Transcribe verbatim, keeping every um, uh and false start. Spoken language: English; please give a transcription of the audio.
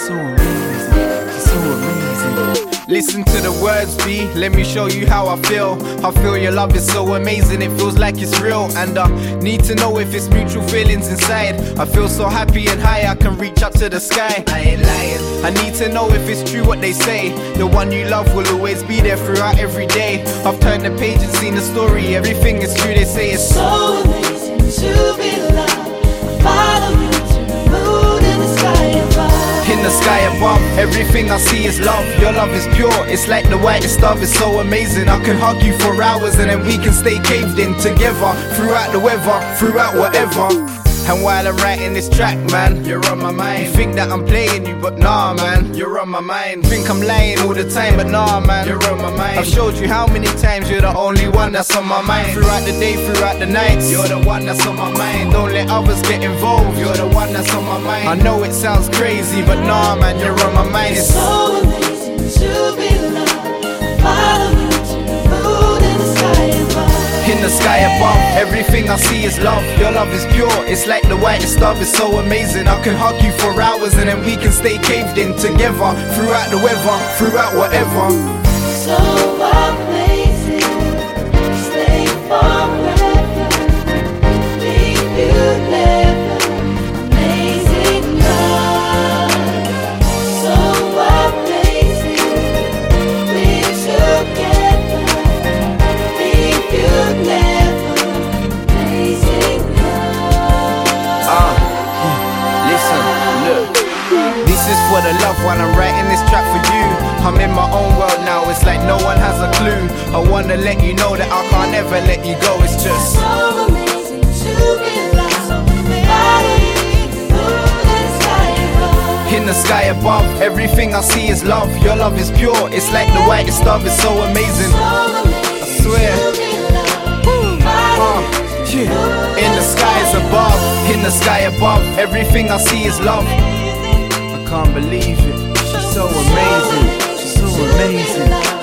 so amazing, she's so amazing. Listen to the words, B, let me show you how I feel. I feel your love is so amazing, it feels like it's real. And I need to know if it's mutual feelings inside. I feel so happy and high, I can reach up to the sky. I ain't lying. I need to know if it's true what they say. The one you love will always be there throughout every day. I've turned the page and seen the story, everything is true, they say it's so amazing to be loved. Follow you to the moon and the sky above. In the sky above, everything I see is love. Your love is pure, it's like the whitest stuff. It's so amazing, I can hug you for hours and then we can stay caved in together. Throughout the weather, throughout whatever. And while I'm writing this track, man, you're on my mind. You think that I'm playing you, but nah, man, you're on my mind. Think I'm lying all the time, but nah, man, you're on my mind. I've showed you how many times you're the only one that's on my mind. Throughout the day, throughout the nights, you're the one that's on my mind. Don't let others get involved, you're the one that's on my mind. I know it sounds crazy, but nah, man, you're on my mind. It's so amazing to be loved. Follow you to the moon and the sky above. In the sky above, everything I see is love. Your love is pure, it's like the whitest stuff. It's so amazing, I can hug you for hours and then we can stay caved in together. Throughout the weather, throughout whatever. So amazing, stay forever. Leave you never. Amazing love. So amazing, we're together. Leave you never. Amazing love. Uh, listen, look. This is for the love one, I'm writing this track for you. I'm in my own world now, it's like no one has a clue. I wanna let you know that I can't ever let you go, it's just so amazing to be loved. Follow you to the moon and the sky above. in the sky above, everything I see is love. Your love is pure, it's like the whitest stuff. It's so amazing, I swear. Uh, yeah. In the skies above, in the sky above, everything I see is love. I can't believe it, she's so amazing, she's so amazing.